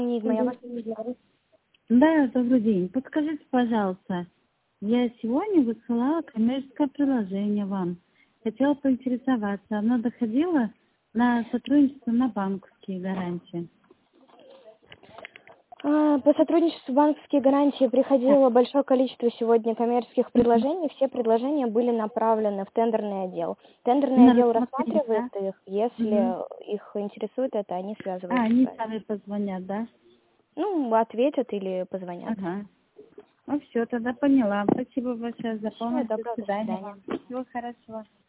Enigma, я вас... Да, добрый день. Подскажите, пожалуйста, я сегодня высылала коммерческое предложение вам. Хотела поинтересоваться, оно доходило на сотрудничество на банковские гарантии? По сотрудничеству банковские гарантии приходило большое количество сегодня коммерческих предложений. Все предложения были направлены в тендерный отдел. Тендерный На отдел рассмотрение, рассматривает да? их. Если их интересует это, они связываются с Они вами. сами позвонят, да? Ну, ответят или позвонят. Ага. Ну все, тогда поняла. Спасибо большое за Всего помощь. До доброго, до свидания свидания. вам. Всего хорошего.